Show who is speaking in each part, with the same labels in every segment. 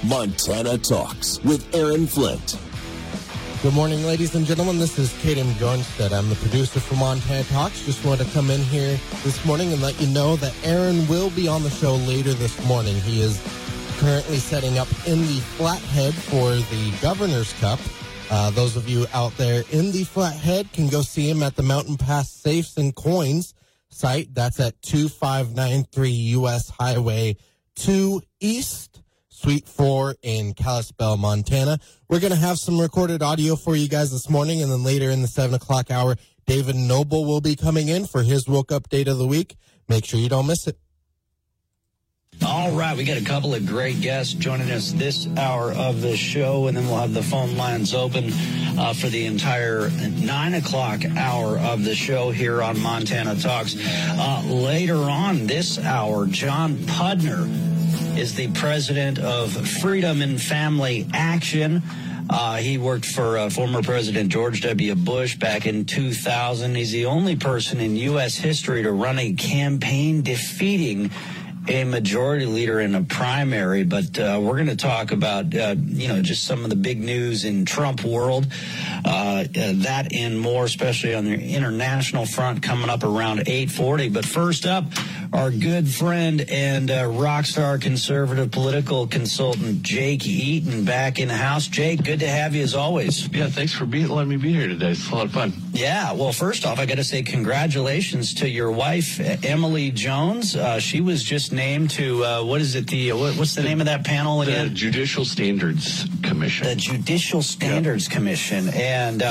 Speaker 1: Montana Talks with Aaron Flint.
Speaker 2: Good morning, ladies and gentlemen. This is Kaden Bjornstedt. I'm the producer for Montana Talks. Just wanted to come in here this morning and let you know that Aaron will be on the show later this morning. He is currently setting up in the Flathead for the Governor's Cup. Those of you out there in the Flathead can go see him at the Mountain Pass Safes and Coins site. That's at 2593 U.S. Highway 2 East, Suite 4 in Kalispell, Montana. We're going to have some recorded audio for you guys this morning, and then later in the 7 o'clock hour, David Noble will be coming in for his Woke Update of the week. Make sure you don't miss it.
Speaker 3: All right, we got a couple of great guests joining us this hour of the show, and then we'll have the phone lines open for the entire 9 o'clock hour of the show here on Montana Talks. Later on this hour, John Pudner is the president of Freedom and Family Action. He worked for former President George W. Bush back in 2000. He's the only person in U.S. history to run a campaign defeating a majority leader in a primary. But we're going to talk about, just some of the big news in Trump world, that and more, especially on the international front, coming up around 8:40. But first up, our good friend and rock star conservative political consultant Jake Eaton back in the house. Jake, good to have you as always.
Speaker 4: Yeah, thanks for letting me be here today. It's a lot of fun.
Speaker 3: Yeah, well, first off, I got to say congratulations to your wife, Emily Jones. She was just named to, what's the name of that panel again?
Speaker 4: The Judicial Standards Commission.
Speaker 3: The Judicial Standards Commission. And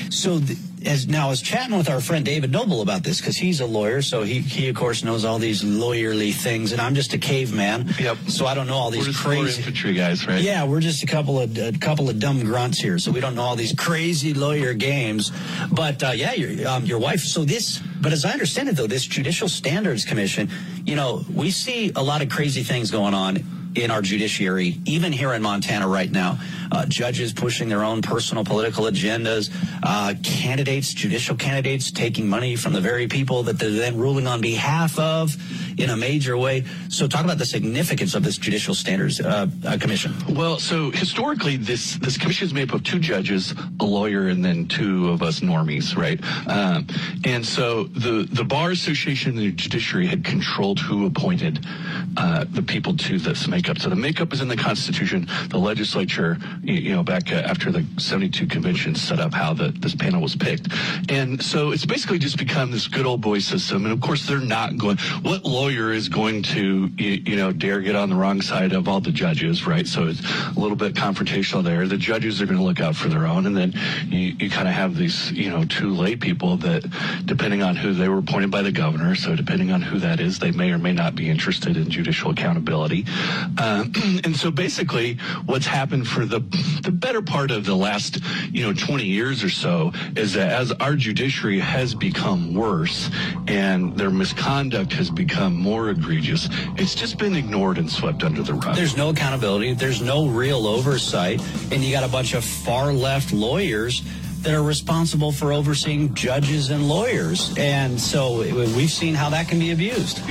Speaker 3: I was chatting with our friend David Noble about this because he's a lawyer, so he of course knows all these lawyerly things, and I'm just a caveman.
Speaker 4: Yep.
Speaker 3: So I don't know all these
Speaker 4: we're just infantry guys, right?
Speaker 3: Yeah, we're just a couple of dumb grunts here, so we don't know all these crazy lawyer games. But your wife. But as I understand it, though, this Judicial Standards Commission, we see a lot of crazy things going on in our judiciary, even here in Montana right now. Judges pushing their own personal political agendas, judicial candidates taking money from the very people that they're then ruling on behalf of in a major way. So talk about the significance of this Judicial Standards Commission.
Speaker 4: Well, so historically, this commission is made up of 2 judges, a lawyer, and then 2 of us normies, right? And so the Bar Association and the judiciary had controlled who appointed the people to this makeup. So the makeup is in the Constitution. The legislature, back after the 72 convention set up how this panel was picked. And so it's basically just become this good old boy system. And of course, they're not going, what lawyer is going to, dare get on the wrong side of all the judges, right? So it's a little bit confrontational there. The judges are going to look out for their own. And then you kind of have these, 2 lay people that, depending on who they were appointed by the governor, so depending on who that is, they may or may not be interested in judicial accountability. And so basically what's happened for the better part of the last, 20 years or so is that as our judiciary has become worse and their misconduct has become more egregious, it's just been ignored and swept under the rug.
Speaker 3: There's no accountability. There's no real oversight. And you got a bunch of far left lawyers that are responsible for overseeing judges and lawyers. And so we've seen how that can be abused.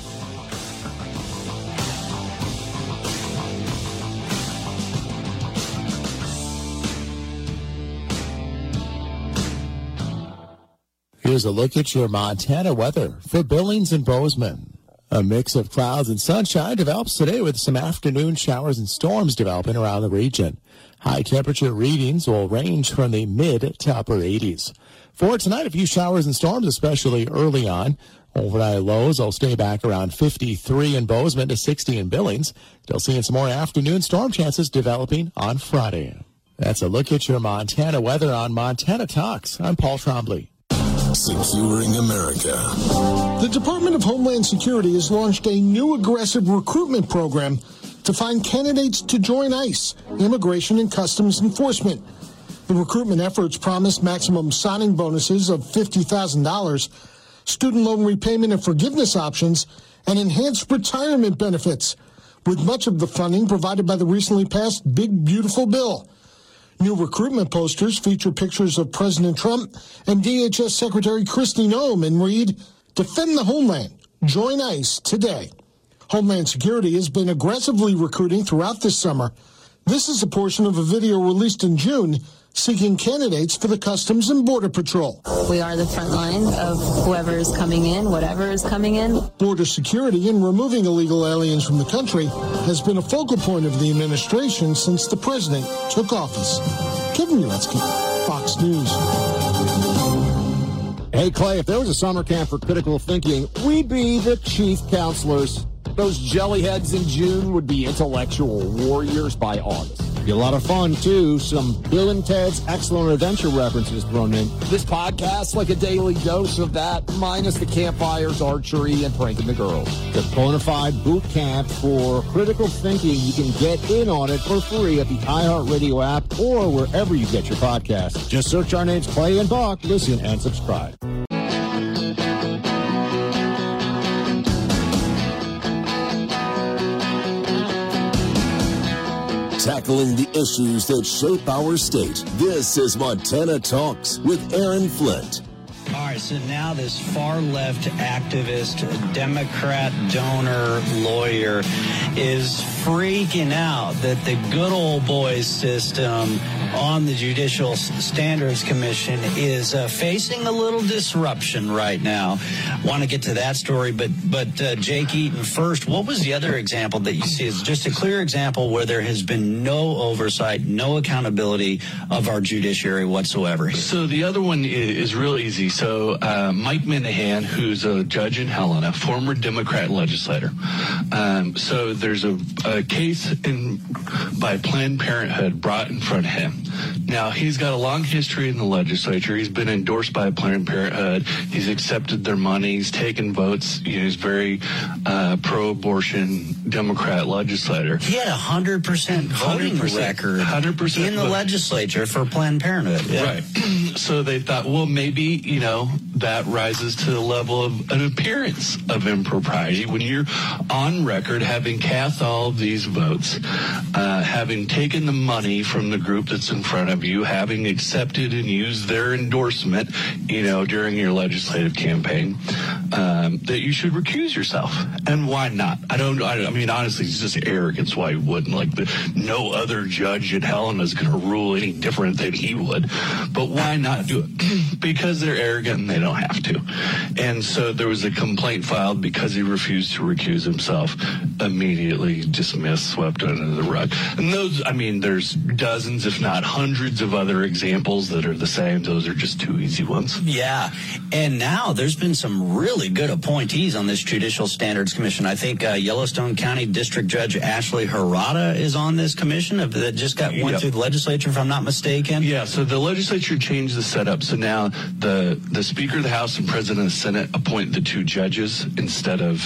Speaker 5: Here's a look at your Montana weather for Billings and Bozeman. A mix of clouds and sunshine develops today with some afternoon showers and storms developing around the region. High temperature readings will range from the mid to upper 80s. For tonight, a few showers and storms, especially early on. Overnight lows will stay back around 53 in Bozeman to 60 in Billings. Still seeing some more afternoon storm chances developing on Friday. That's a look at your Montana weather on Montana Talks. I'm Paul Trombley.
Speaker 1: Securing America.
Speaker 6: The Department of Homeland Security has launched a new aggressive recruitment program to find candidates to join ICE, Immigration and Customs Enforcement. The recruitment efforts promise maximum signing bonuses of $50,000, student loan repayment and forgiveness options, and enhanced retirement benefits, with much of the funding provided by the recently passed Big Beautiful Bill. New recruitment posters feature pictures of President Trump and DHS Secretary Kristi Noem and read, "Defend the Homeland. Join ICE today." Homeland Security has been aggressively recruiting throughout this summer. This is a portion of a video released in June seeking candidates for the Customs and Border Patrol.
Speaker 7: We are the front line of whoever is coming in, whatever is coming in.
Speaker 6: Border security and removing illegal aliens from the country has been a focal point of the administration since the president took office. Kevin Uretsky, Fox News.
Speaker 8: Hey, Clay, if there was a summer camp for critical thinking, we'd be the chief counselors. Those jellyheads in June would be intellectual warriors by August. Be a lot of fun, too. Some Bill and Ted's Excellent Adventure references thrown in. This podcast's like a daily dose of that, minus the campfires, archery, and pranking the girls. The Bonafide Boot Camp for critical thinking. You can get in on it for free at the iHeartRadio app or wherever you get your podcasts. Just search our names, Clay and Buck, listen, and subscribe.
Speaker 1: Tackling the issues that shape our state. This is Montana Talks with Aaron Flint.
Speaker 3: All right, so now this far-left activist, Democrat donor lawyer is freaking out that the good old boys system on the Judicial Standards Commission is facing a little disruption right now. Want to get to that story, but Jake Eaton first, what was the other example that you see? Is just a clear example where there has been no oversight, no accountability of our judiciary whatsoever.
Speaker 4: So the other one is real easy. So Mike Minahan, who's a judge in Helena, former Democrat legislator. So there's a case by Planned Parenthood brought in front of him. Now, he's got a long history in the legislature. He's been endorsed by Planned Parenthood. He's accepted their money. He's taken votes. He's very pro-abortion Democrat legislator.
Speaker 3: He had 100% voting record
Speaker 4: 100%
Speaker 3: in the legislature for Planned Parenthood. Yeah.
Speaker 4: Right. So they thought, well, maybe, that rises to the level of an appearance of impropriety when you're on record having cast all of these votes, having taken the money from the group that's in front of you, having accepted and used their endorsement, during your legislative campaign, that you should recuse yourself. And why not? I mean, honestly, it's just arrogance why he wouldn't. No other judge in Helena is going to rule any different than he would. But why not do it? Because they're arrogant and they don't have to. And so there was a complaint filed because he refused to recuse himself, immediately dismissed, swept under the rug. And there's dozens, if not hundreds of other examples that are the same. Those are just two easy ones.
Speaker 3: Yeah. And now there's been some really good appointees on this Judicial Standards Commission. I think Yellowstone County District Judge Ashley Harada is on this commission that just went through the legislature, if I'm not mistaken.
Speaker 4: Yeah, so the legislature changed the setup. So now the Speaker of the House and President of the Senate appoint the two judges instead of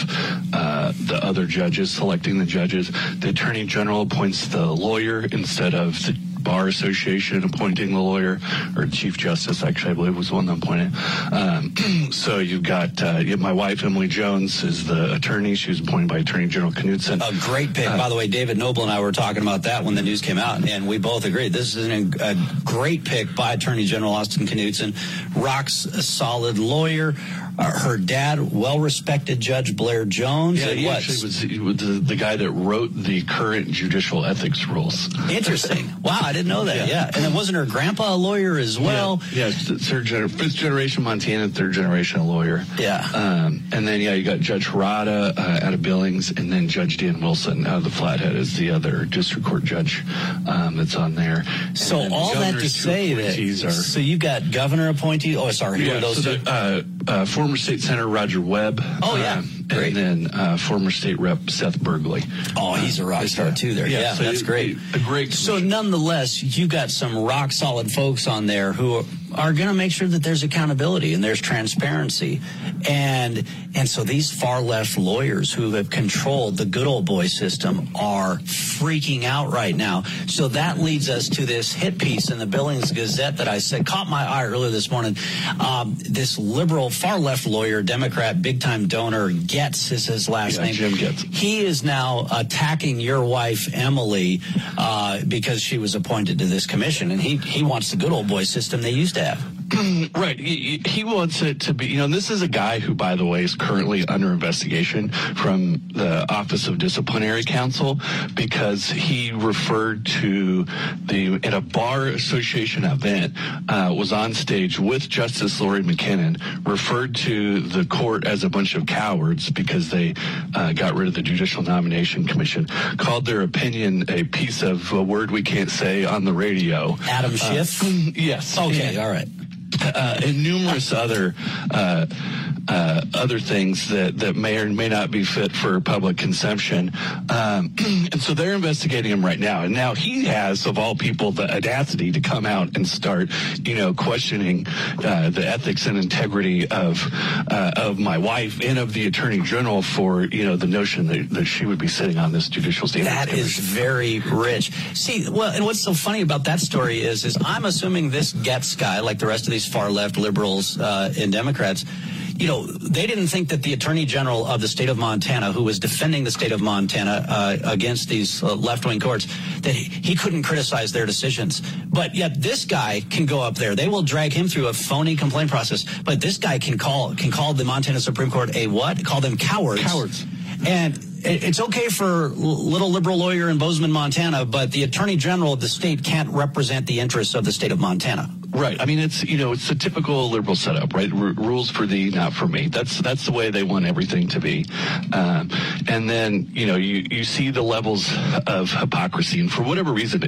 Speaker 4: the other judges selecting the judges. The Attorney General appoints the lawyer instead of the Bar Association appointing the lawyer, or Chief Justice, actually, I believe was the one that appointed. So you've got my wife, Emily Jones, is the attorney. She was appointed by Attorney General Knudsen.
Speaker 3: A great pick. By the way, David Noble and I were talking about that when the news came out, and we both agreed. This is a great pick by Attorney General Austin Knudsen. Rock's a solid lawyer. Her dad, well-respected Judge Blair Jones.
Speaker 4: Yeah, he actually was the guy that wrote the current judicial ethics rules.
Speaker 3: Interesting. Wow, I didn't know that. Yeah. And then wasn't her grandpa a lawyer as well?
Speaker 4: Yeah, fifth generation Montana, third generation lawyer.
Speaker 3: Yeah.
Speaker 4: And then, you got Judge Harada out of Billings, and then Judge Dan Wilson out of the Flathead is the other district court judge that's on there.
Speaker 3: So all that to say that, so you've got governor appointee. Oh, sorry. Who are those two?
Speaker 4: Former State Senator Roger Webb.
Speaker 3: Oh, yeah. Great.
Speaker 4: And then former State Rep Seth Burgley.
Speaker 3: Oh, he's a rock star, too, there. Yeah, so that's great.
Speaker 4: A great commission.
Speaker 3: So nonetheless, you got some rock-solid folks on there who are going to make sure that there's accountability and there's transparency. And so these far-left lawyers who have controlled the good old boy system are freaking out right now. So that leads us to this hit piece in the Billings Gazette that I said caught my eye earlier this morning. This liberal, far-left lawyer, Democrat, big-time donor, Getz is his last name.
Speaker 4: Jim Getz.
Speaker 3: He is now attacking your wife, Emily, because she was appointed to this commission. And he wants the good old boy system they used to have.
Speaker 4: Right. He wants it to be, and this is a guy who, by the way, is currently under investigation from the Office of Disciplinary Counsel because he referred to at a bar association event, was on stage with Justice Lori McKinnon, referred to the court as a bunch of cowards because they got rid of the Judicial Nomination Commission, called their opinion a piece of a word we can't say on the radio.
Speaker 3: Adam Schiff?
Speaker 4: Yes.
Speaker 3: Okay, all right.
Speaker 4: And numerous other things that may or may not be fit for public consumption. And so they're investigating him right now. And now he has, of all people, the audacity to come out and start, questioning the ethics and integrity of my wife and of the Attorney General for, the notion that she would be sitting on this judicial standards
Speaker 3: That
Speaker 4: commission.
Speaker 3: is very rich. See, well, and what's so funny about that story is I'm assuming this Getz guy, like the rest of these far-left liberals and Democrats, they didn't think that the Attorney General of the state of Montana, who was defending the state of Montana against these left-wing courts, that he couldn't criticize their decisions. But yet this guy can go up there. They will drag him through a phony complaint process. But this guy can call the Montana Supreme Court a what? Call them cowards.
Speaker 4: Cowards.
Speaker 3: And it's okay for little liberal lawyer in Bozeman, Montana, but the Attorney General of the state can't represent the interests of the state of Montana.
Speaker 4: Right. I mean, it's a typical liberal setup, right? Rules for thee, not for me. That's the way they want everything to be. And then, you see the levels of hypocrisy. And for whatever reason,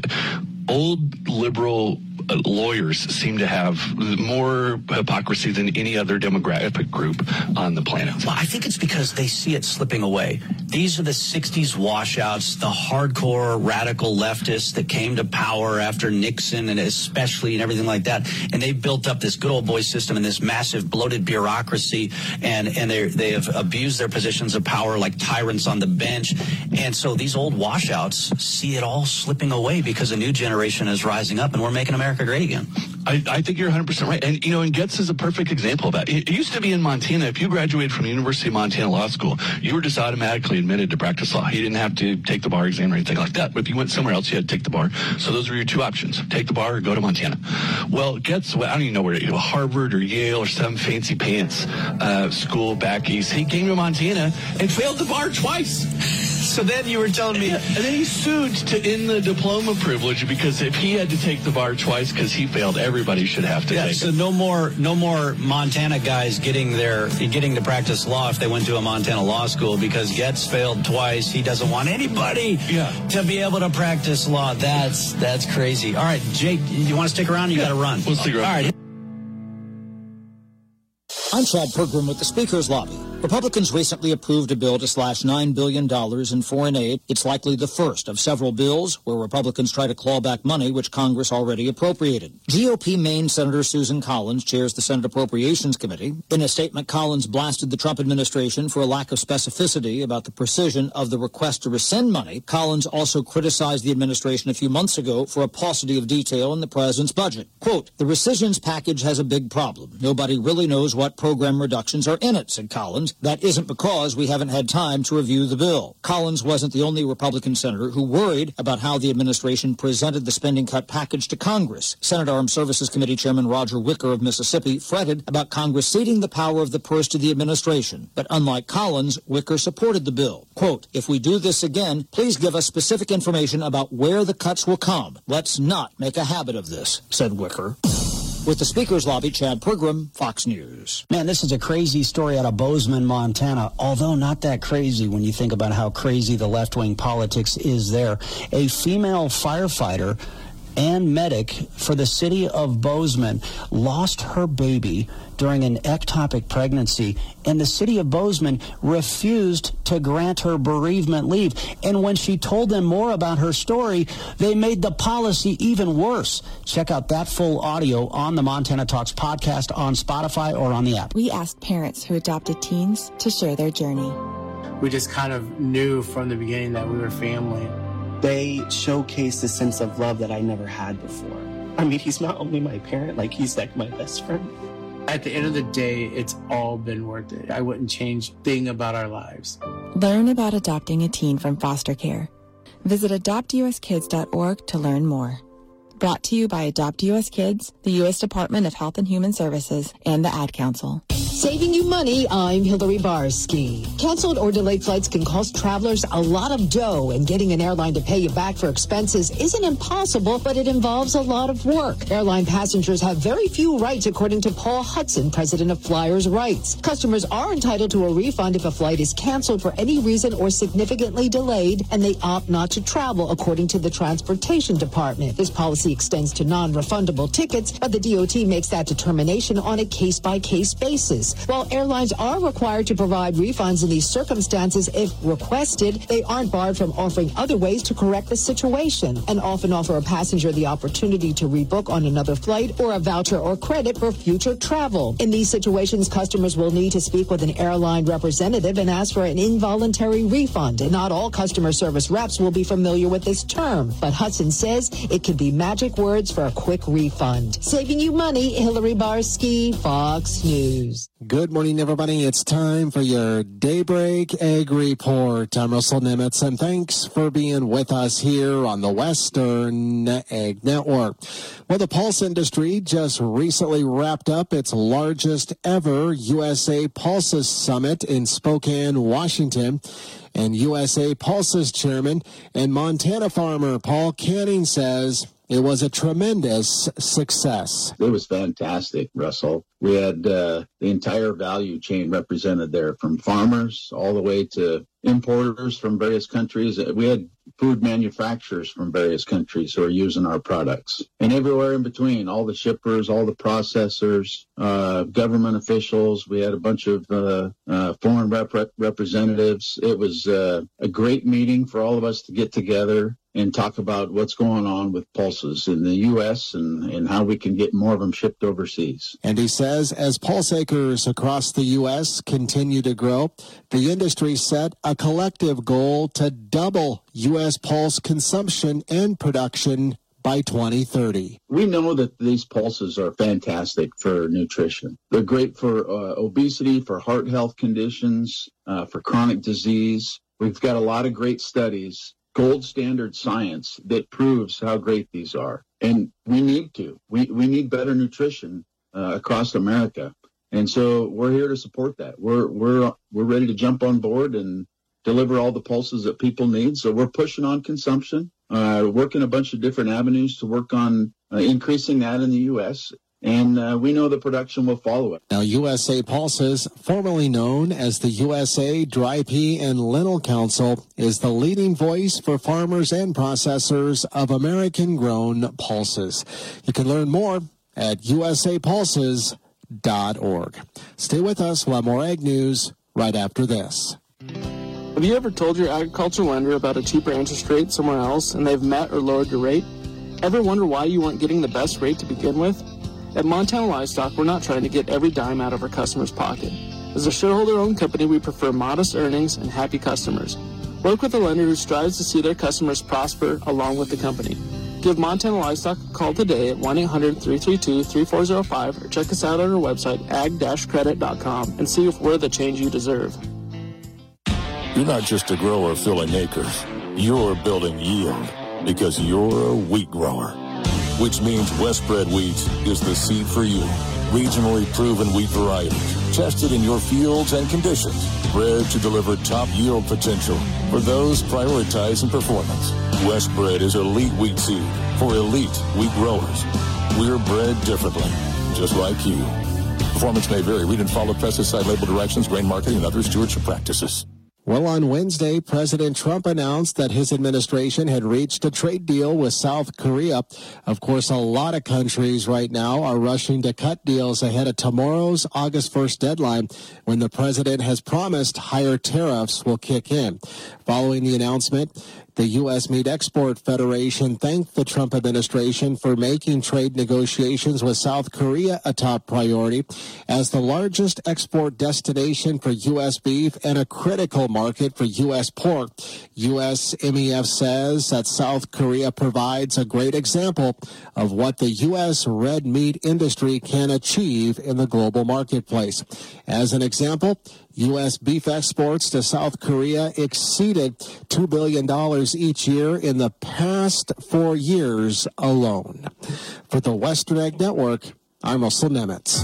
Speaker 4: old liberal lawyers seem to have more hypocrisy than any other demographic group on the planet.
Speaker 3: Well, I think it's because they see it slipping away. These are the 60s washouts, the hardcore radical leftists that came to power after Nixon and especially and everything like that. And they built up this good old boy system and this massive bloated bureaucracy, and they have abused their positions of power like tyrants on the bench. And so these old washouts see it all slipping away because a new generation is rising up and we're making America great again.
Speaker 4: I think you're 100% right. And, and Getz is a perfect example of that. It used to be in Montana, if you graduated from the University of Montana Law School, you were just automatically admitted to practice law. You didn't have to take the bar exam or anything like that. But if you went somewhere else, you had to take the bar. So those were your two options. Take the bar or go to Montana. Well, Getz, I don't even know where, Harvard or Yale or some fancy pants school back east. He came to Montana and failed the bar twice.
Speaker 3: So then you were telling me...
Speaker 4: And then he sued to end the diploma privilege because if he had to take the bar twice because he failed, everybody should have to take
Speaker 3: so
Speaker 4: it.
Speaker 3: no more Montana guys getting to practice law if they went to a Montana law school because Getz failed twice. He doesn't want anybody to be able to practice law. That's crazy. All right, Jake, you want to stick around? You got to run.
Speaker 4: We'll stick around.
Speaker 3: All right.
Speaker 9: I'm Chad Pergram with the Speaker's Lobby. Republicans recently approved a bill to slash $9 billion in foreign aid. It's likely the first of several bills where Republicans try to claw back money which Congress already appropriated. GOP Maine Senator Susan Collins chairs the Senate Appropriations Committee. In a statement, Collins blasted the Trump administration for a lack of specificity about the precision of the request to rescind money. Collins also criticized the administration a few months ago for a paucity of detail in the president's budget. Quote, "The rescissions package has a big problem. Nobody really knows what program reductions are in it," said Collins. That isn't because we haven't had time to review the bill. Collins wasn't the only Republican senator who worried about how the administration presented the spending cut package to Congress. Senate Armed Services Committee Chairman Roger Wicker of Mississippi fretted about Congress ceding the power of the purse to the administration. But unlike Collins, Wicker supported the bill. Quote, "If we do this again, please give us specific information about where the cuts will come. Let's not make a habit of this," said Wicker. With the Speaker's Lobby, Chad Pergram, Fox News.
Speaker 10: Man, this is a crazy story out of Bozeman, Montana, although not that crazy when you think about how crazy the left-wing politics is there. A female firefighter and medic for the city of Bozeman lost her baby during an ectopic pregnancy, and the city of Bozeman refused to grant her bereavement leave. And when she told them more about her story, they made the policy even worse. Check out that full audio on the Montana Talks podcast on Spotify or on the app.
Speaker 11: We asked parents who adopted teens to share their journey.
Speaker 12: We just kind of knew from the beginning that we were family.
Speaker 13: They showcased a sense of love that I never had before. I mean, he's not only my parent, he's like my best friend.
Speaker 12: At the end of the day, it's all been worth it. I wouldn't change a thing about our lives.
Speaker 11: Learn about adopting a teen from foster care. Visit adoptuskids.org to learn more. Brought to you by Adopt U.S. Kids, the U.S. Department of Health and Human Services, and the Ad Council.
Speaker 14: Saving you money, I'm Hillary Barsky. Canceled or delayed flights can cost travelers a lot of dough, and getting an airline to pay you back for expenses isn't impossible, but it involves a lot of work. Airline passengers have very few rights, according to Paul Hudson, president of Flyers Rights. Customers are entitled to a refund if a flight is canceled for any reason or significantly delayed, and they opt not to travel, according to the Transportation Department. This policy extends to non-refundable tickets, but the DOT makes that determination on a case-by-case basis. While airlines are required to provide refunds in these circumstances if requested, they aren't barred from offering other ways to correct the situation, and often offer a passenger the opportunity to rebook on another flight or a voucher or credit for future travel. In these situations, customers will need to speak with an airline representative and ask for an involuntary refund. And not all customer service reps will be familiar with this term, but Hudson says it could be magic words for a quick refund. Saving you money, Hillary Barsky, Fox News.
Speaker 8: Good morning, everybody. It's time for your Daybreak Egg Report. I'm Russell Nimitz, and thanks for being with us here on the Western Egg Network. Well, the pulse industry just recently wrapped up its largest ever USA Pulses Summit in Spokane, Washington. And USA Pulses chairman and Montana farmer Paul Canning says it was a tremendous success.
Speaker 15: It was fantastic, Russell. We had the entire value chain represented there, from farmers all the way to importers from various countries. We had food manufacturers from various countries who are using our products. And everywhere in between, all the shippers, all the processors, government officials. We had a bunch of foreign representatives. It was a great meeting for all of us to get together and talk about what's going on with pulses in the U.S. and how we can get more of them shipped overseas.
Speaker 8: And he says as pulse acres across the U.S. continue to grow, the industry set a collective goal to double U.S. pulse consumption and production by 2030.
Speaker 15: We know that these pulses are fantastic for nutrition. They're great for obesity, for heart health conditions, for chronic disease. We've got a lot of great studies, gold standard science that proves how great these are. And we need to. We need better nutrition across America. And so we're here to support that. We're ready to jump on board and deliver all the pulses that people need. So we're pushing on consumption, working a bunch of different avenues to work on increasing that in the U.S., and we know the production will follow it.
Speaker 8: Now, USA Pulses, formerly known as the USA Dry Pea and Lentil Council, is the leading voice for farmers and processors of American-grown pulses. You can learn more at usapulses.org. Stay with us. We'll have more ag news right after this.
Speaker 16: Have you ever told your agriculture lender about a cheaper interest rate somewhere else and they've met or lowered your rate? Ever wonder why you weren't getting the best rate to begin with? At Montana Livestock, we're not trying to get every dime out of our customer's pocket. As a shareholder-owned company, we prefer modest earnings and happy customers. Work with a lender who strives to see their customers prosper along with the company. Give Montana Livestock a call today at 1-800-332-3405 or check us out on our website, ag-credit.com, and see if we're the change you deserve.
Speaker 17: You're not just a grower filling acres. You're building yield because you're a wheat grower. Which means Westbred Wheat is the seed for you. Regionally proven wheat varieties, tested in your fields and conditions, bred to deliver top yield potential for those prioritizing performance. Westbred is elite wheat seed for elite wheat growers. We're bred differently, just like you. Performance may vary. Read and follow pesticide label directions, grain marketing, and other stewardship practices.
Speaker 8: Well, on Wednesday, President Trump announced that his administration had reached a trade deal with South Korea. Of course, a lot of countries right now are rushing to cut deals ahead of tomorrow's August 1st deadline, when the president has promised higher tariffs will kick in. Following the announcement, the U.S. Meat Export Federation thanked the Trump administration for making trade negotiations with South Korea a top priority as the largest export destination for U.S. beef and a critical market for U.S. pork. U.S. MEF says that South Korea provides a great example of what the U.S. red meat industry can achieve in the global marketplace. As an example,
Speaker 18: U.S. beef exports to South Korea exceeded $2 billion each year in the past 4 years alone. For the Western Ag Network, I'm Russell Nemitz.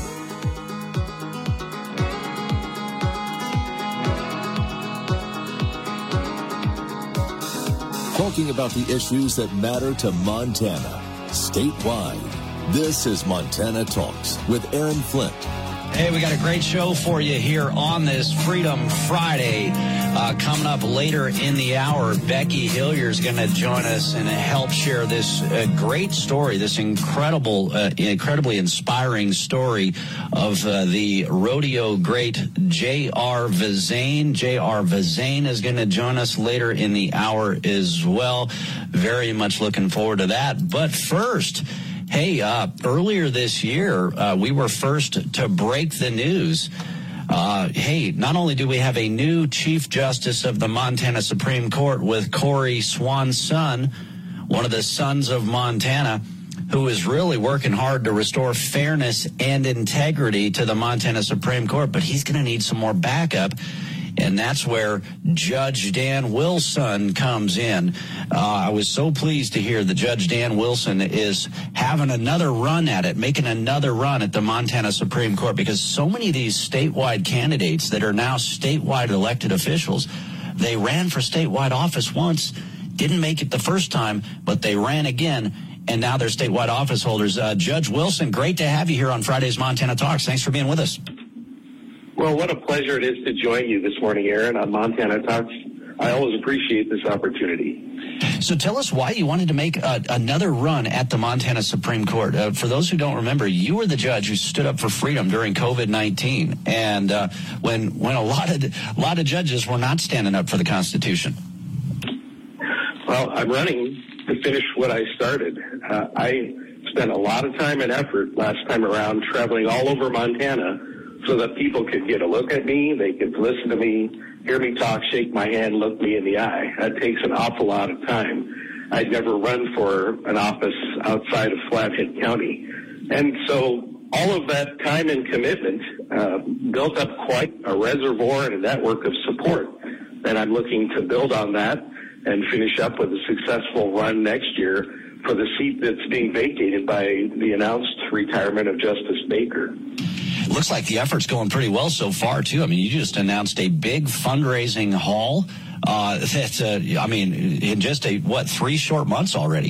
Speaker 1: Talking about the issues that matter to Montana, statewide. This is Montana Talks with Aaron Flint.
Speaker 3: Hey, we got a great show for you here on this Freedom Friday. Coming up later in the hour, Becky Hillier is going to join us and help share this great story, this incredibly inspiring story of the rodeo great J.R. Vezane. J.R. Vezane is going to join us later in the hour as well. Very much looking forward to that. But first, hey, earlier this year, we were first to break the news. Hey, not only do we have a new Chief Justice of the Montana Supreme Court with Corey Swanson, one of the sons of Montana, who is really working hard to restore fairness and integrity to the Montana Supreme Court, but he's going to need some more backup. And that's where Judge Dan Wilson comes in. I was so pleased to hear that Judge Dan Wilson is having another run at it, making another run at the Montana Supreme Court, because so many of these statewide candidates that are now statewide elected officials, they ran for statewide office once, didn't make it the first time, but they ran again, and now they're statewide office holders. Judge Wilson, great to have you here on Friday's Montana Talks. Thanks for being with us.
Speaker 19: Well, what a pleasure it is to join you this morning, Aaron, on Montana Talks. I always appreciate this opportunity.
Speaker 3: So tell us why you wanted to make another run at the Montana Supreme Court. For those who don't remember, you were the judge who stood up for freedom during COVID-19, and when a lot of judges were not standing up for the Constitution.
Speaker 19: Well, I'm running to finish what I started. I spent a lot of time and effort last time around traveling all over Montana so that people could get a look at me, they could listen to me, hear me talk, shake my hand, look me in the eye. That takes an awful lot of time. I'd never run for an office outside of Flathead County. And so all of that time and commitment built up quite a reservoir and a network of support. And I'm looking to build on that and finish up with a successful run next year for the seat that's being vacated by the announced retirement of Justice Baker.
Speaker 3: Looks like the effort's going pretty well so far, too. I mean, you just announced a big fundraising haul that's, in just 3 short months already?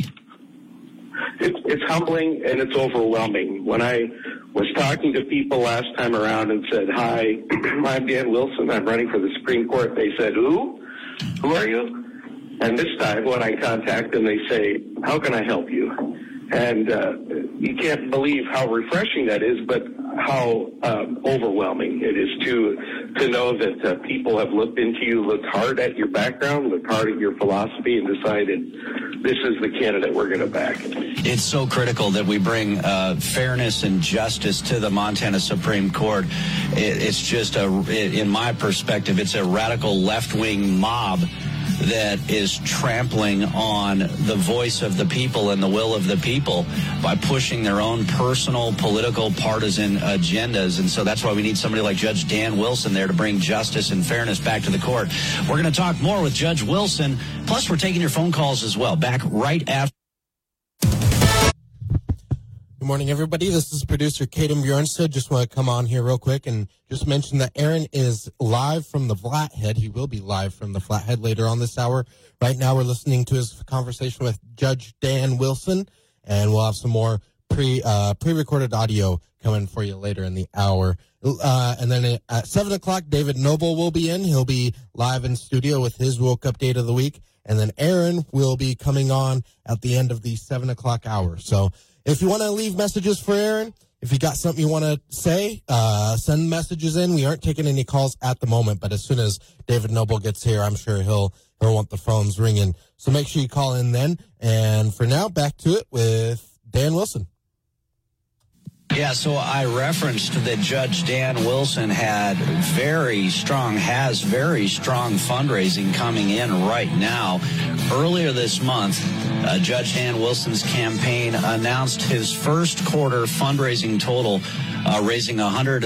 Speaker 19: It's humbling and it's overwhelming. When I was talking to people last time around and said, hi, I'm Dan Wilson, I'm running for the Supreme Court, they said, who? Who are you? And this time when I contact them, they say, how can I help you? And you can't believe how refreshing that is, but how overwhelming it is to know that people have looked into you, looked hard at your background, looked hard at your philosophy, and decided this is the candidate we're going to back.
Speaker 3: It's so critical that we bring fairness and justice to the Montana Supreme Court. It's just, in my perspective, it's a radical left-wing mob that is trampling on the voice of the people and the will of the people by pushing their own personal, political, partisan agendas. And so that's why we need somebody like Judge Dan Wilson there to bring justice and fairness back to the court. We're going to talk more with Judge Wilson. Plus, we're taking your phone calls as well. Back right after.
Speaker 2: Good morning, everybody. This is producer Kaden Bjornstad. Just want to come on here real quick and just mention that Aaron is live from the Flathead. He will be live from the Flathead later on this hour. Right now, we're listening to his conversation with Judge Dan Wilson, and we'll have some more pre-recorded audio coming for you later in the hour. And then at 7 o'clock, David Noble will be in. He'll be live in studio with his woke update of the week. And then Aaron will be coming on at the end of the 7 o'clock hour. So if you want to leave messages for Aaron, if you got something you want to say, send messages in. We aren't taking any calls at the moment, but as soon as David Noble gets here, I'm sure he'll want the phones ringing. So make sure you call in then. And for now, back to it with Dan Wilson.
Speaker 3: Yeah, so I referenced that Judge Dan Wilson has very strong fundraising coming in right now. Earlier this month, Judge Dan Wilson's campaign announced his first quarter fundraising total, raising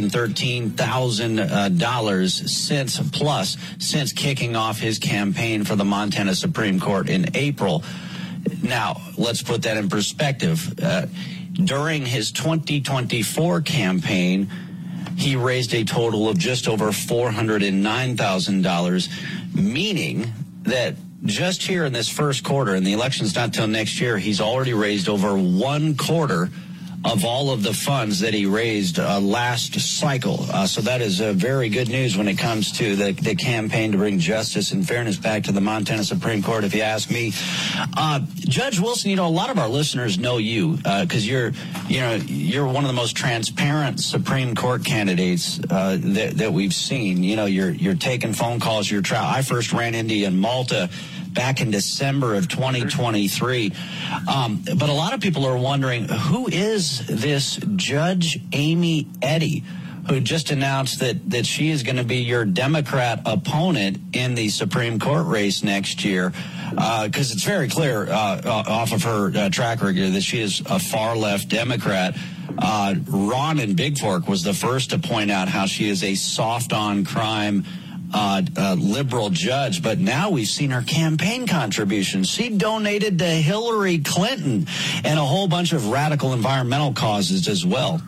Speaker 3: $113,000 since kicking off his campaign for the Montana Supreme Court in April. Now, let's put that in perspective. During his 2024 campaign, he raised a total of just over $409,000, meaning that just here in this first quarter, and the election's not till next year, he's already raised over one quarter of all of the funds that he raised last cycle. So that is very good news when it comes to the campaign to bring justice and fairness back to the Montana Supreme Court, if you ask me. Judge Wilson, a lot of our listeners know you because you're one of the most transparent Supreme Court candidates that we've seen. You're taking phone calls. I first ran into you in Malta back in December of 2023. But a lot of people are wondering, who is this Judge Amy Eddy, who just announced that she is going to be your Democrat opponent in the Supreme Court race next year? Because it's very clear off of her track record that she is a far-left Democrat. Ron in Big Fork was the first to point out how she is a soft-on-crime liberal judge, but now we've seen her campaign contributions. She donated to Hillary Clinton and a whole bunch of radical environmental causes as well.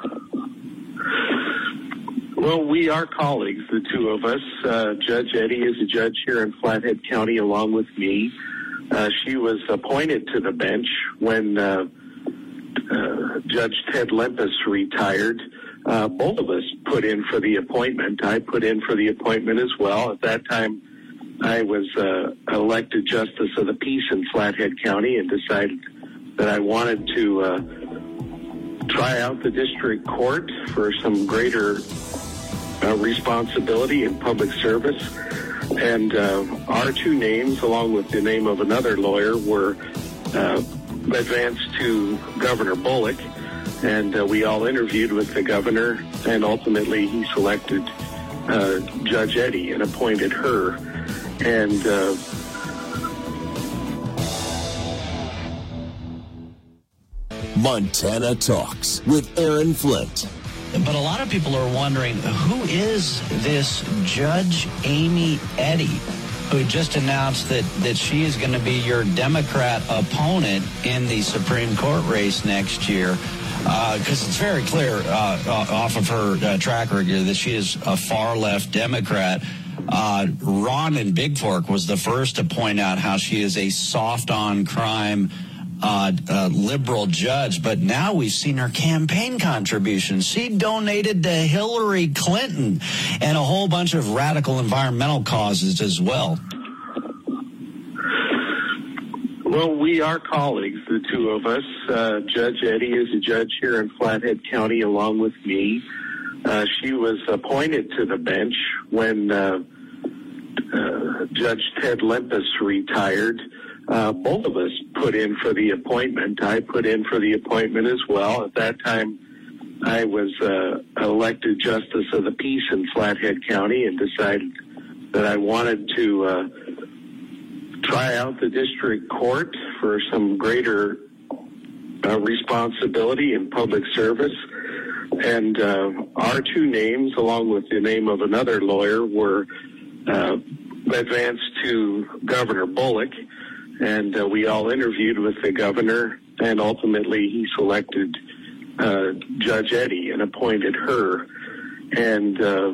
Speaker 19: Well, we are colleagues, the two of us. Judge Eddy is a judge here in Flathead County along with me. She was appointed to the bench when Judge Ted Lempus retired. Both of us put in for the appointment. I put in for the appointment as well. At that time, I was elected Justice of the Peace in Flathead County and decided that I wanted to try out the district court for some greater responsibility in public service. And our two names, along with the name of another lawyer, were advanced to Governor Bullock. And we all interviewed with the governor, and ultimately he selected Judge Eddy and appointed her. And
Speaker 1: Montana Talks with Aaron Flint.
Speaker 3: But a lot of people are wondering, who is this Judge Amy Eddy, who just announced that she is going to be your Democrat opponent in the Supreme Court race next year? Because it's very clear off of her track record that she is a far-left Democrat. Ron in Big Fork was the first to point out how she is a soft-on-crime liberal judge, but now we've seen her campaign contributions. She donated to Hillary Clinton and a whole bunch of radical environmental causes as well.
Speaker 19: Well, we are colleagues, the two of us. Judge Eddy is a judge here in Flathead County along with me. She was appointed to the bench when Judge Ted Lempus retired. Both of us put in for the appointment. I put in for the appointment as well. At that time, I was elected Justice of the Peace in Flathead County and decided that I wanted to try out the district court for some greater responsibility in public service. And our two names, along with the name of another lawyer, were advanced to Governor Bullock. And we all interviewed with the governor, and ultimately he selected Judge Eddy and appointed her. And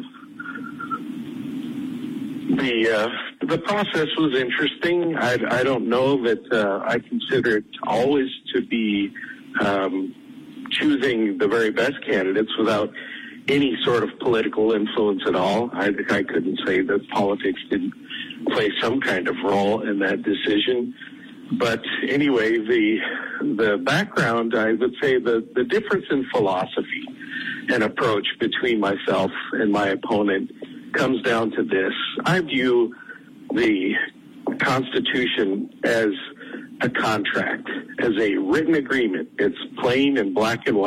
Speaker 19: the process was interesting. I don't know that I consider it always to be choosing the very best candidates without any sort of political influence at all. I couldn't say that politics didn't play some kind of role in that decision. But anyway, the background, I would say the difference in philosophy and approach between myself and my opponent comes down to this. I view the Constitution as a contract, as a written agreement. It's plain and black and white.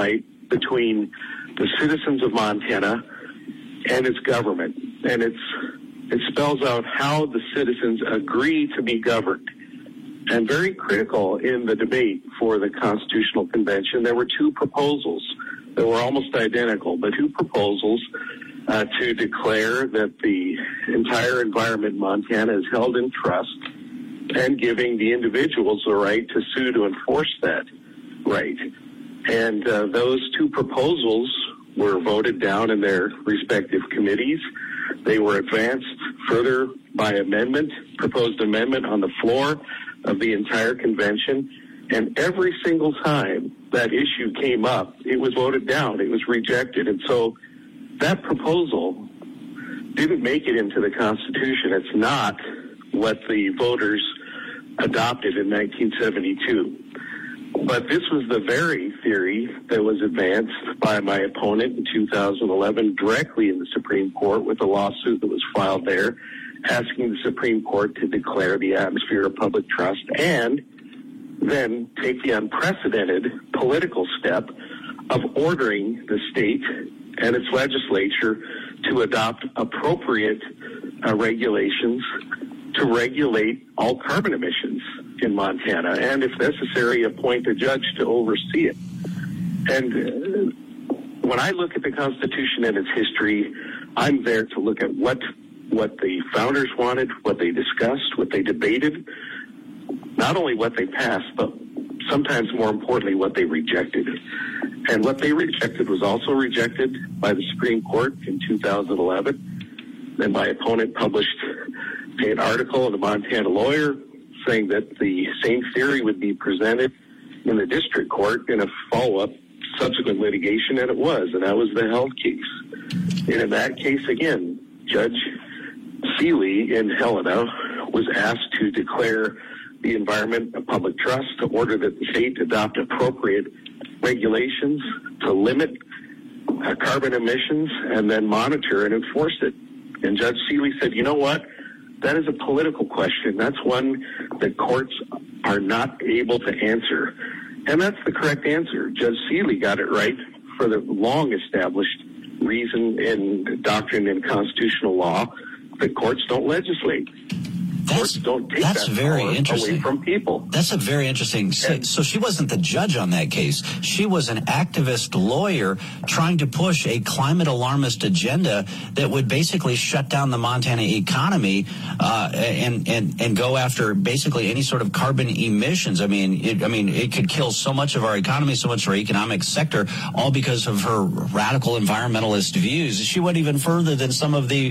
Speaker 19: between the citizens of Montana and its government. And it spells out how the citizens agree to be governed. And very critical in the debate for the Constitutional Convention, there were two proposals that were almost identical, but two proposals to declare that the entire environment in Montana is held in trust and giving the individuals the right to sue to enforce that right. And those two proposals were voted down in their respective committees. They were advanced further by amendment, proposed amendment on the floor of the entire convention. And every single time that issue came up, it was voted down. It was rejected. And so that proposal didn't make it into the Constitution. It's not what the voters adopted in 1972. But this was the very theory that was advanced by my opponent in 2011 directly in the Supreme Court with a lawsuit that was filed there, asking the Supreme Court to declare the atmosphere of public trust and then take the unprecedented political step of ordering the state and its legislature to adopt appropriate regulations to regulate all carbon emissions in Montana, and if necessary, appoint a judge to oversee it. And when I look at the Constitution and its history, I'm there to look at what the founders wanted, what they discussed, what they debated, not only what they passed, but sometimes more importantly, what they rejected. And what they rejected was also rejected by the Supreme Court in 2011. Then my opponent published an article in the Montana Lawyer saying that the same theory would be presented in the district court in a follow-up subsequent litigation, and it was, and that was the Held case. And in that case, again, Judge Seeley in Helena was asked to declare the environment of public trust, to order that the state adopt appropriate regulations to limit carbon emissions and then monitor and enforce it. And Judge Seeley said, you know what? That is a political question. That's one that courts are not able to answer. And that's the correct answer. Judge Seeley got it right for the long-established reason in doctrine and constitutional law that courts don't legislate. Courts don't take that
Speaker 3: very
Speaker 19: power
Speaker 3: interesting.
Speaker 19: away from people.
Speaker 3: That's a very interesting. So she wasn't the judge on that case. She was an activist lawyer trying to push a climate alarmist agenda that would basically shut down the Montana economy and go after basically any sort of carbon emissions. I mean, it could kill so much of our economy, so much of our economic sector, all because of her radical environmentalist views. She went even further than some of the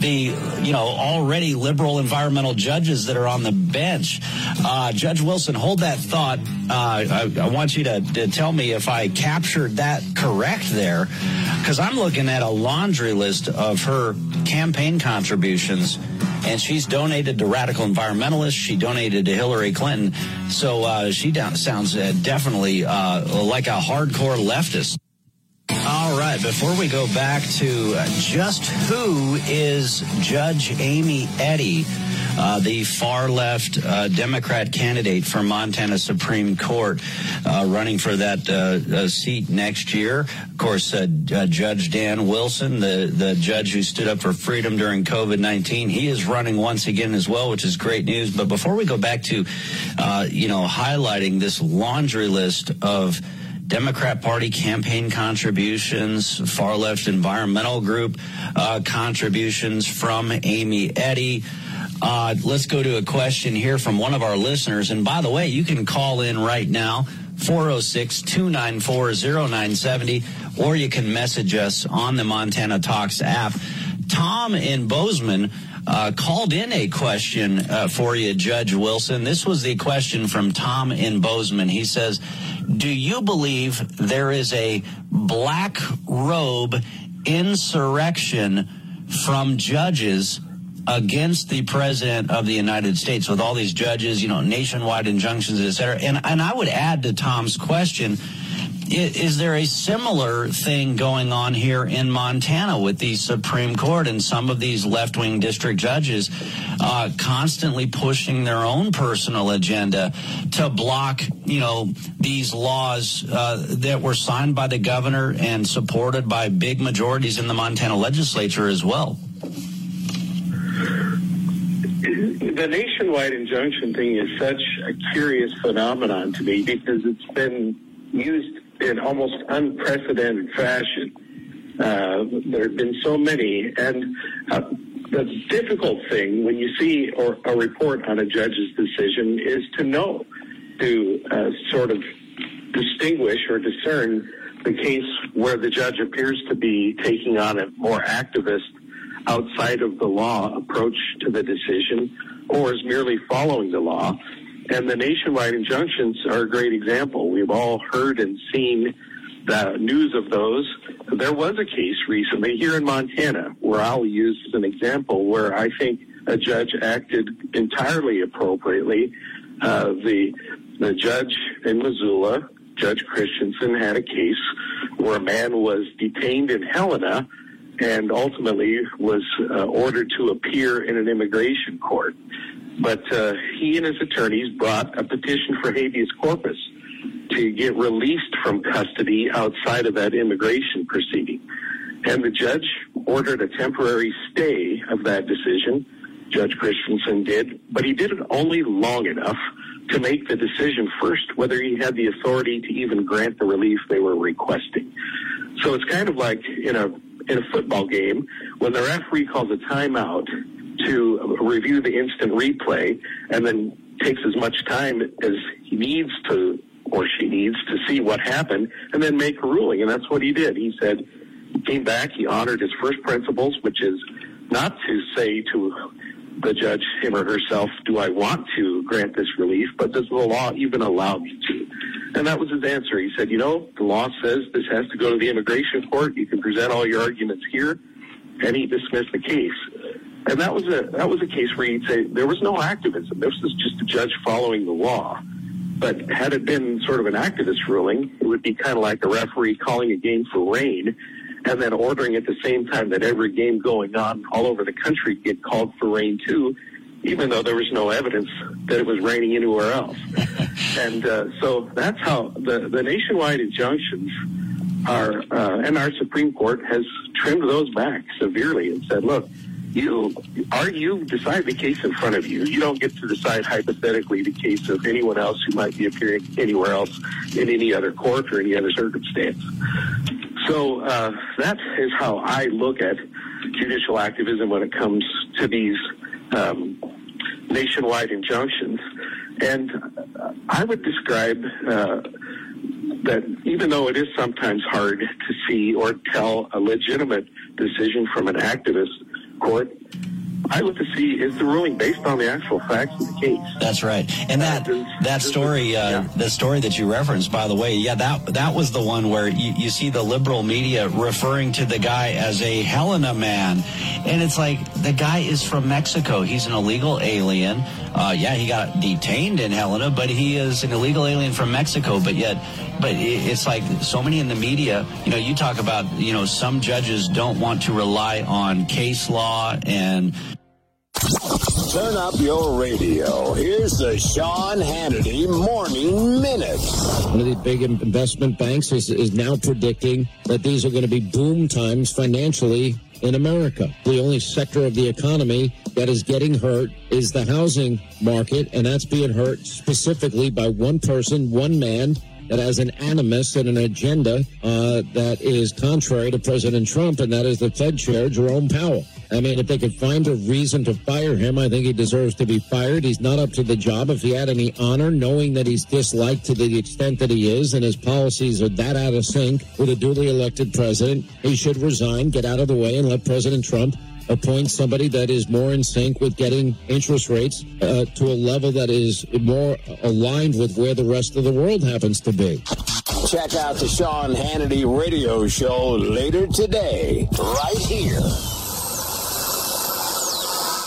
Speaker 3: already liberal environmental judges that are on the bench. Judge Wilson, hold that thought. I want you to tell me if I captured that correct there, because I'm looking at a laundry list of her campaign contributions, and she's donated to radical environmentalists. She donated to Hillary Clinton. So she sounds definitely like a hardcore leftist. All right, before we go back to just who is Judge Amy Eddy, the far-left Democrat candidate for Montana Supreme Court, running for that seat next year. Of course, Judge Dan Wilson, the judge who stood up for freedom during COVID-19, he is running once again as well, which is great news. But before we go back to, highlighting this laundry list of Democrat Party campaign contributions, far-left environmental group contributions from Amy Eddy. Let's go to a question here from one of our listeners. And by the way, you can call in right now, 406-294-0970, or you can message us on the Montana Talks app. Tom in Bozeman called in a question for you, Judge Wilson. This was the question from Tom in Bozeman. He says, do you believe there is a black robe insurrection from judges against the president of the United States, with all these judges, nationwide injunctions, et cetera? And I would add to Tom's question, Is there a similar thing going on here in Montana with the Supreme Court and some of these left-wing district judges constantly pushing their own personal agenda to block, these laws that were signed by the governor and supported by big majorities in the Montana legislature as well?
Speaker 19: The nationwide injunction thing is such a curious phenomenon to me because it's been used in almost unprecedented fashion. There have been so many, and the difficult thing when you see a report on a judge's decision is to sort of distinguish or discern the case where the judge appears to be taking on a more activist, outside of the law approach to the decision, or is merely following the law. And the nationwide injunctions are a great example. We've all heard and seen the news of those. There was a case recently here in Montana where I'll use as an example where I think a judge acted entirely appropriately. The judge in Missoula, Judge Christensen, had a case where a man was detained in Helena and ultimately was ordered to appear in an immigration court. But he and his attorneys brought a petition for habeas corpus to get released from custody outside of that immigration proceeding. And the judge ordered a temporary stay of that decision, Judge Christensen did, but he did it only long enough to make the decision first whether he had the authority to even grant the relief they were requesting. So it's kind of like in a football game when the referee calls a timeout to review the instant replay and then takes as much time as he needs to or she needs to see what happened and then make a ruling. And that's what he did. He said he came back, he honored his first principles, which is not to say to the judge, him or herself, do I want to grant this relief, but does the law even allow me to? And that was his answer. He said, the law says this has to go to the immigration court. You can present all your arguments here. And he dismissed the case. And that was a case where you'd say there was no activism. This was just a judge following the law. But had it been sort of an activist ruling, it would be kind of like a referee calling a game for rain and then ordering at the same time that every game going on all over the country get called for rain too, even though there was no evidence that it was raining anywhere else. And so that's how the nationwide injunctions are, and our Supreme Court has trimmed those back severely and said, look, you decide the case in front of you. You don't get to decide hypothetically the case of anyone else who might be appearing anywhere else in any other court or any other circumstance. So that is how I look at judicial activism when it comes to these nationwide injunctions. And I would describe that even though it is sometimes hard to see or tell a legitimate decision from an activist court, I look to see is the ruling based on the actual facts of the case.
Speaker 3: That's right. And that story, the story that you referenced, by the way, that was the one where you see the liberal media referring to the guy as a Helena man. And it's like, the guy is from Mexico. He's an illegal alien. He got detained in Helena, but he is an illegal alien from Mexico. But it's like so many in the media, you talk about, some judges don't want to rely on case law and...
Speaker 17: Turn up your radio. Here's the Sean Hannity Morning Minute.
Speaker 8: One of the big investment banks is now predicting that these are going to be boom times financially in America. The only sector of the economy that is getting hurt is the housing market, and that's being hurt specifically by one person, one man, that has an animus and an agenda that is contrary to President Trump, and that is the Fed Chair, Jerome Powell. I mean, if they could find a reason to fire him, I think he deserves to be fired. He's not up to the job. If he had any honor, knowing that he's disliked to the extent that he is, and his policies are that out of sync with a duly elected president, he should resign, get out of the way, and let President Trump appoint somebody that is more in sync with getting interest rates to a level that is more aligned with where the rest of the world happens to be.
Speaker 17: Check out the Sean Hannity radio show later today, right here.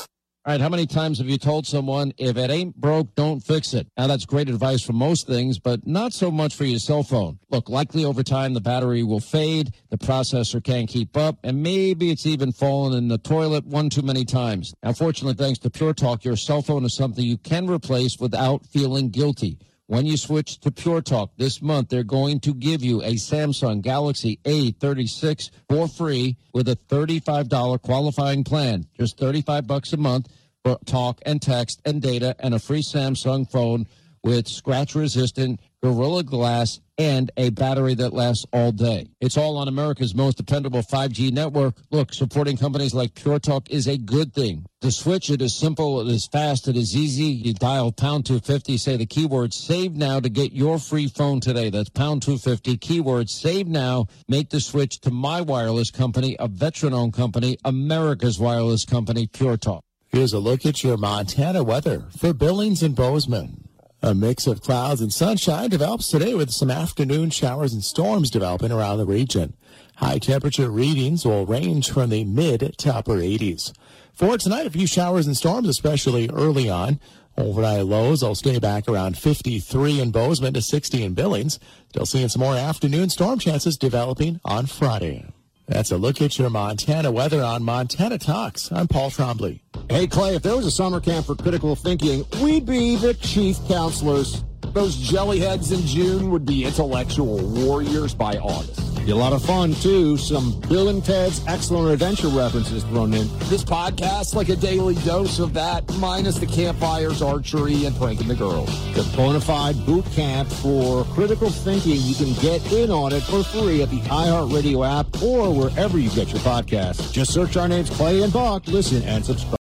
Speaker 8: All right, how many times have you told someone, if it ain't broke, don't fix it? Now, that's great advice for most things, but not so much for your cell phone. Look, likely over time, the battery will fade, the processor can't keep up, and maybe it's even fallen in the toilet one too many times. Now, fortunately, thanks to Pure Talk, your cell phone is something you can replace without feeling guilty. When you switch to Pure Talk this month, they're going to give you a Samsung Galaxy A36 for free with a $35 qualifying plan. Just $35 a month for talk and text and data and a free Samsung phone with scratch-resistant Gorilla Glass and a battery that lasts all day. It's all on America's most dependable 5G network. Look, supporting companies like Pure Talk is a good thing. To switch, it is simple, it is fast, it is easy. You dial pound 250, say the keyword save now to get your free phone today. That's pound 250, keyword save now. Make the switch to my wireless company, a veteran-owned company, America's wireless company, Pure Talk.
Speaker 5: Here's a look at your Montana weather for Billings and Bozeman. A mix of clouds and sunshine develops today with some afternoon showers and storms developing around the region. High temperature readings will range from the mid to upper 80s. For tonight, a few showers and storms, especially early on. Overnight lows will stay back around 53 in Bozeman to 60 in Billings. Still seeing some more afternoon storm chances developing on Friday. That's a look at your Montana weather on Montana Talks. I'm Paul Trombley.
Speaker 8: Hey, Clay, if there was a summer camp for critical thinking, we'd be the chief counselors. Those jellyheads in June would be intellectual warriors by August. Be a lot of fun, too. Some Bill and Ted's Excellent Adventure references thrown in. This podcast, like a daily dose of that, minus the campfires, archery, and pranking the girls. The bona fide boot camp for critical thinking. You can get in on it for free at the iHeartRadio app or wherever you get your podcasts. Just search our names, Clay and Buck. Listen and subscribe.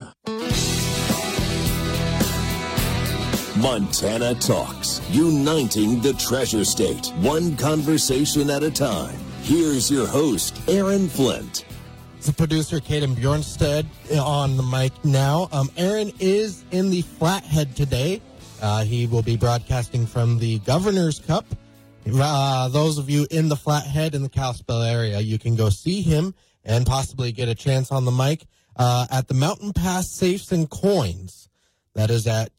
Speaker 1: Montana Talks, uniting the Treasure State, one conversation at a time. Here's your host, Aaron Flint.
Speaker 2: The producer, Caden Bjornstead, on the mic now. Aaron is in the Flathead today. He will be broadcasting from the Governor's Cup. Those of you in the Flathead in the Kalispell area, you can go see him and possibly get a chance on the mic at the Mountain Pass Safes and Coins. That is at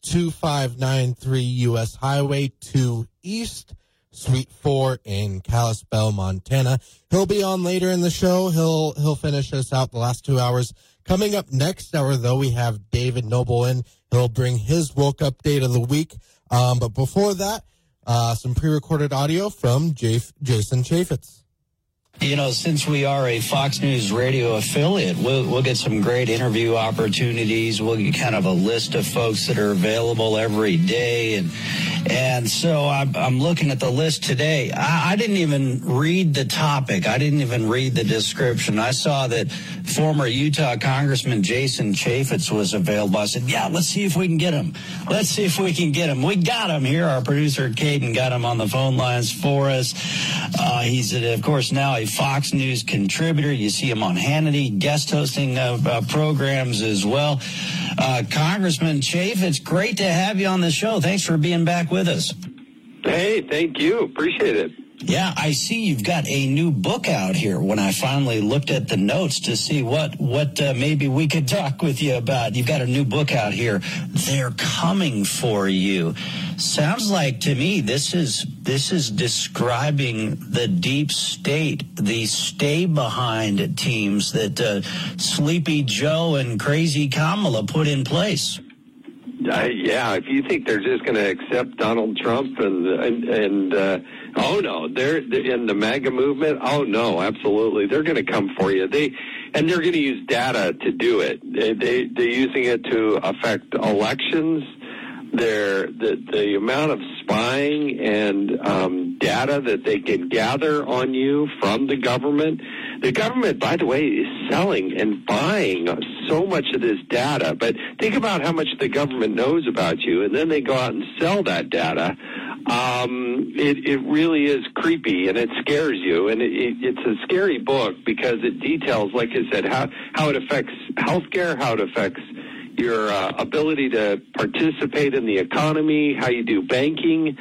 Speaker 2: 2593 U.S. Highway 2 East, Suite 4 in Kalispell, Montana. He'll be on later in the show. He'll finish us out the last 2 hours. Coming up next hour, though, we have David Noble in. He'll bring his woke update of the week. But before that, some pre-recorded audio from Jason Chaffetz.
Speaker 3: You know, since we are a Fox News radio affiliate, we'll get some great interview opportunities. We'll get kind of a list of folks that are available every day. And so I'm looking at the list today. I didn't even read the topic. I didn't even read the description. I saw that former Utah Congressman Jason Chaffetz was available. I said, yeah, let's see if we can get him. Let's see if we can get him. We got him here. Our producer, Caden, got him on the phone lines for us. He's, of course, now a Fox News contributor. You see him on Hannity, guest hosting programs as well. Congressman Chaffetz, great to have you on the show. Thanks for being back with us.
Speaker 19: Hey, thank you. Appreciate it.
Speaker 3: Yeah, I see you've got a new book out here. When I finally looked at the notes to see what maybe we could talk with you about, you've got a new book out here. They're coming for you. Sounds like to me this is describing the deep state, the stay behind teams that Sleepy Joe and Crazy Kamala put in place.
Speaker 19: Yeah, if you think they're just going to accept Donald Trump and oh no, they're in the MAGA movement. Oh no, absolutely, they're going to come for you. They're going to use data to do it. They're using it to affect elections. The amount of spying and data that they can gather on you from the government. The government, by the way, is selling and buying so much of this data. But think about how much the government knows about you, and then they go out and sell that data. It really is creepy, and it scares you. And it's a scary book because it details, like I said, how it affects healthcare, how it affects your ability to participate in the economy, how you do banking.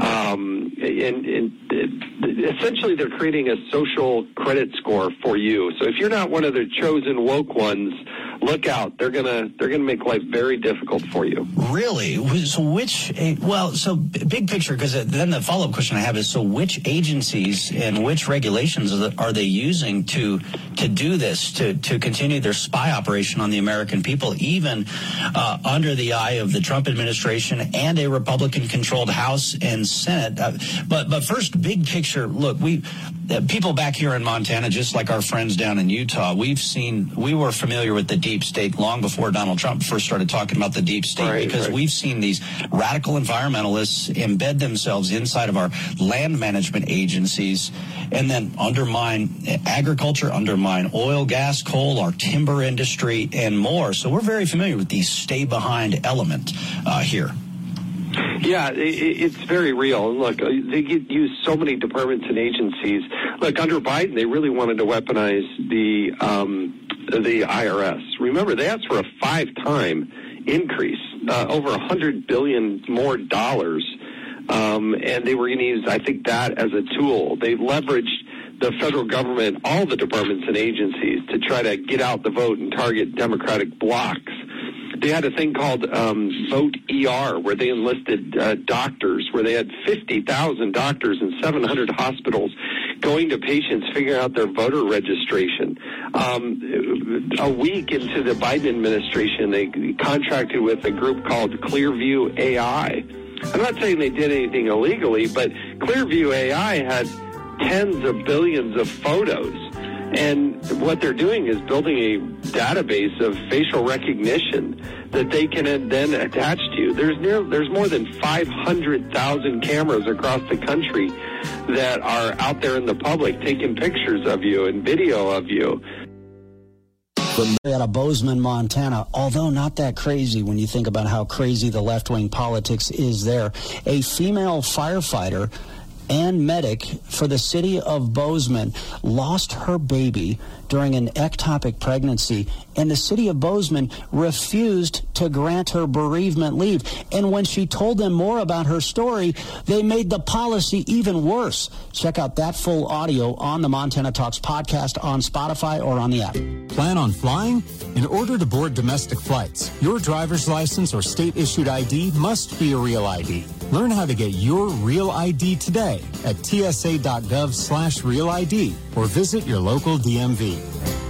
Speaker 19: And essentially they're creating a social credit score for you. So if you're not one of the chosen woke ones look out. They're gonna make life very difficult for you.
Speaker 3: Really? So big picture, because then the follow-up question I have is, so which agencies and which regulations are they using to do this, to continue their spy operation on the American people, even under the eye of the Trump administration and a Republican-controlled House and Senate? But first, big picture, look, people back here in Montana, just like our friends down in Utah, we were familiar with the deep state long before Donald Trump first started talking about the deep state, because we've seen these radical environmentalists embed themselves inside of our land management agencies and then undermine agriculture, undermine oil, gas, coal, our timber industry, and more. So we're very familiar with the stay behind element here.
Speaker 19: Yeah, it's very real. And look, they use so many departments and agencies. Look, under Biden, they really wanted to weaponize the IRS. Remember, they asked for a 5-time increase, over $100 billion more dollars, and they were going to use, I think, that as a tool. They leveraged the federal government, all the departments and agencies, to try to get out the vote and target Democratic blocs. They had a thing called Vote ER, where they enlisted doctors, where they had 50,000 doctors in 700 hospitals going to patients, figuring out their voter registration. A week into the Biden administration, they contracted with a group called Clearview AI. I'm not saying they did anything illegally, but Clearview AI had tens of billions of photos. And what they're doing is building a database of facial recognition that they can then attach to you. There's more than 500,000 cameras across the country that are out there in the public taking pictures of you and video of you.
Speaker 10: Out of Bozeman, Montana, although not that crazy when you think about how crazy the left-wing politics is there, a female firefighter and medic for the city of Bozeman lost her baby during an ectopic pregnancy, and the city of Bozeman refused to grant her bereavement leave. And when she told them more about her story, they made the policy even worse. Check out that full audio on the Montana Talks podcast on Spotify or on the app.
Speaker 20: Plan on flying? In order to board domestic flights, your driver's license or state-issued ID must be a real ID. Learn how to get your real ID today at tsa.gov/real ID or visit your local DMV.